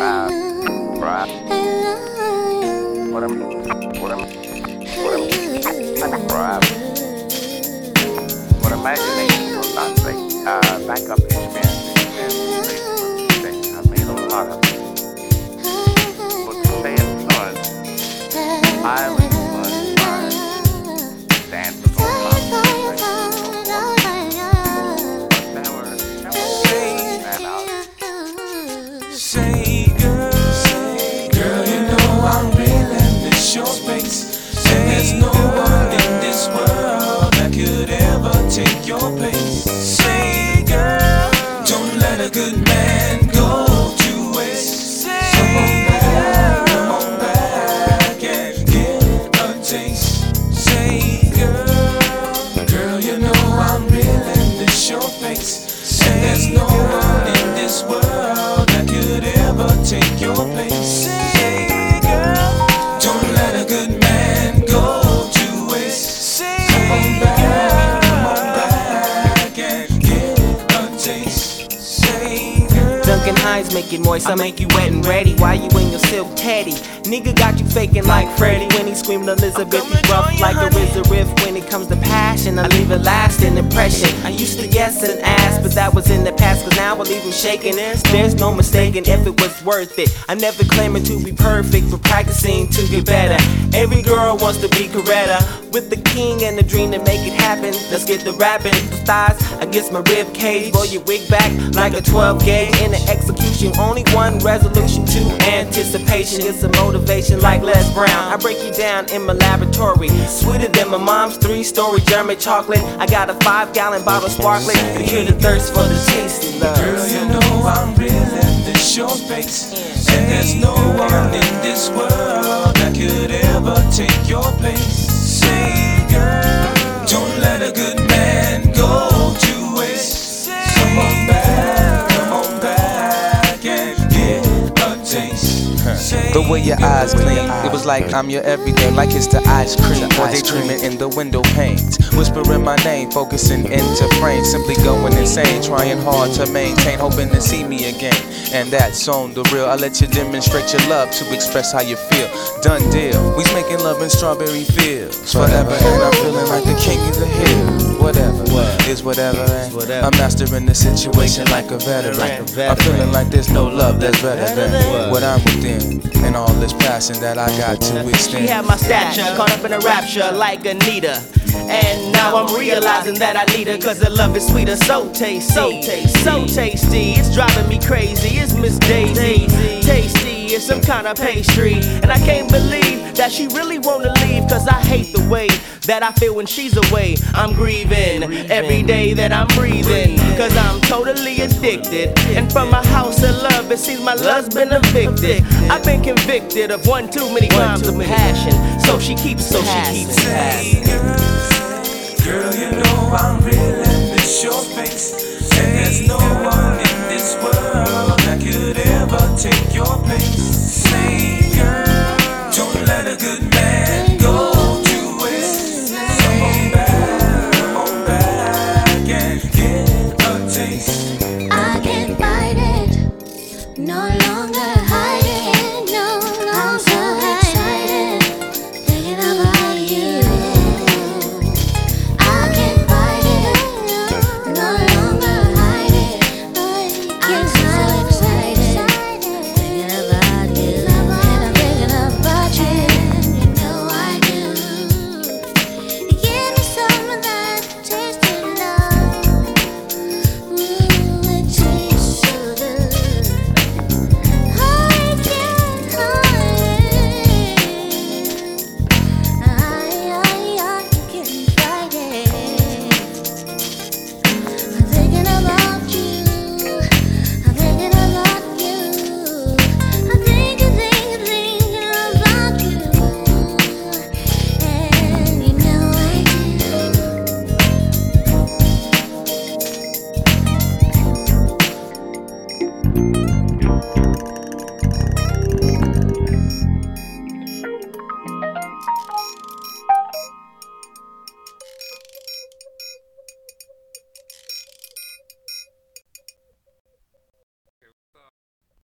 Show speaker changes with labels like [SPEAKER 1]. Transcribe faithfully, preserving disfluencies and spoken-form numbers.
[SPEAKER 1] uh, bruh. What am, what am, what am, bruh. What imagination will not say, uh, back up experience, experience, I made a lot of it. But to say influence, I was influenced by dances on my music, but there were, there were man out.
[SPEAKER 2] Say, girl, say, girl, you know I really miss your space. And there's no one in this world that could ever take your place. Say, girl, don't let a good man go to waste. Come on back, come on back and get a taste. Say, girl, girl, you know I really miss your face. And there's no one in this world that could ever take your place. Say, girl, don't let a good man go to waste. Come on back, come on back and get a taste. Say, girl,
[SPEAKER 3] Duncan Hines make it moist, I make you wet and ready. Why you in your silk teddy? Nigga got you faking like Freddie when he screamed Elizabeth. He's rough like a R Z A riff when it comes to passion. I leave a lasting impression. I used to guess and ask, but that was in the past. Cause now I leave him shaking. There's no mistaking if it was worth it. I'm never claiming to be perfect, but practicing to get better. Every girl wants to be Coretta, with the king and the dream to make it happen. Let's get the rapping. The thighs against my rib cage. Roll your wig back like a twelve gauge. In the execution, only one resolution to anticipation. It's a motivation like Les Brown. I break you down in my laboratory, sweeter than my mom's three-story German chocolate. I got a five-gallon bottle sparkling to cure the thirst for the tasty love.
[SPEAKER 2] girl, you know I'm really miss your face. And there's no one in this world that could ever take your place. Say, girl, don't let a good man go to waste. Come on back, come on back and get a taste.
[SPEAKER 4] The way your eyes gleam, it was like I'm your everyday, like it's the ice cream. Or daydreaming in the window panes, whispering my name, focusing into frame, simply going insane, trying hard to maintain, hoping to see me again. And that's on the real. I let you demonstrate your love to express how you feel. Done deal. We's making love in strawberry fields forever, and I'm feeling like the king of the hill. Whatever is whatever, and I'm mastering the situation like a veteran. I'm feeling like there's no love that's better than what I'm within, and all this passion that I got to extend.
[SPEAKER 3] She had my stature, caught up in a rapture like Anita. And now I'm realizing that I need her, cause her love is sweeter, so tasty, so tasty, so tasty. It's driving me crazy, it's Miss Daisy. Tasty, it's some kind of pastry. And I can't believe that she really wanna leave, cause I hate the way that I feel when she's away. I'm grieving every day that I'm breathing, cause I'm totally addicted. And from my house of love, it seems my love's been evicted. I've been convicted of one too many crimes of passion, so she keeps, so she keeps
[SPEAKER 2] Say, girl, girl, you know I really miss your face. And there's no one in this world that could ever take your place. Say, girl,